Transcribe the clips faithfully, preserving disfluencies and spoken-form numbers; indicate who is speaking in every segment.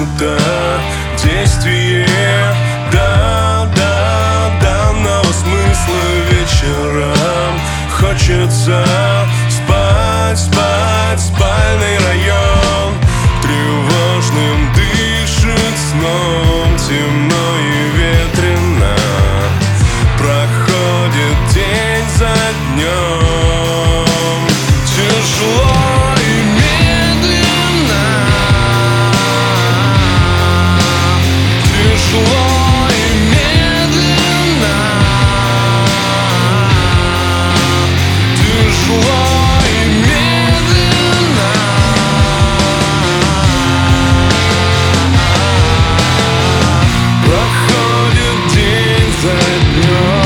Speaker 1: замкнуто действие да, да, данного смысла вечером. Хочется спать, спать, спальный район тревожным дышит сном, темно и ветрено. Проходит день за днем, тяжело и медленно, тяжело и медленно, тяжело и медленно. Проходит день за днем.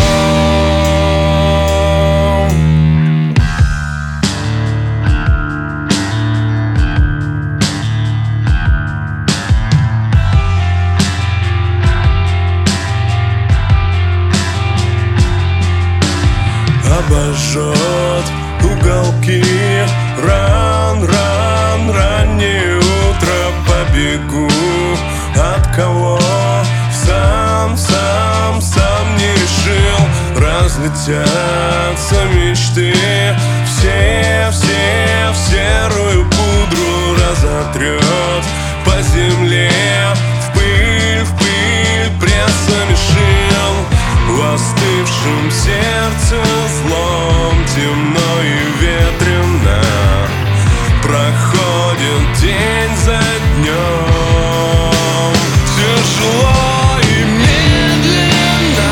Speaker 1: Обожжет уголки ран, ран, раннее утро. Побегу от кого сам, сам, сам не решил. Разлетятся мечты, все, все в серую пудру разотрет по земле. В пыль, в пыль прессами шил, в остывшем сердце злом, темно и ветрено. Проходит день за днем, тяжело и медленно,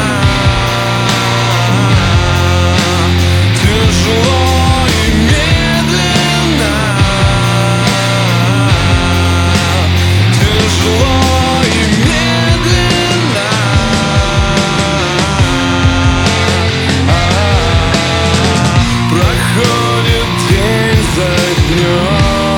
Speaker 1: тяжело и медленно, тяжело и медленно. Проходит день за днем.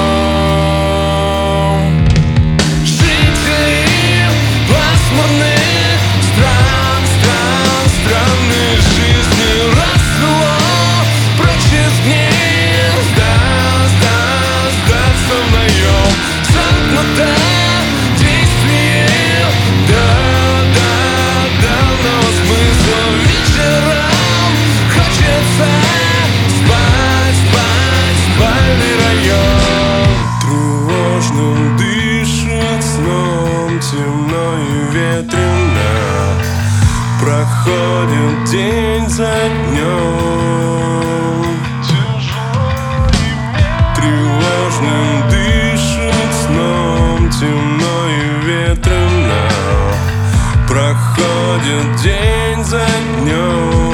Speaker 1: Жители пасмурных стран, стран, странной жизни росло прочь из гнезда, сда, сдаться в наем. Замкнуто действие да, да, данного смысла вечером. Хочется спать, спать, спальный район тревожным дышит сном, темно и ветрено. Проходит день за днем, тревожным дышит сном, темно и ветрено. Проходит день за днем.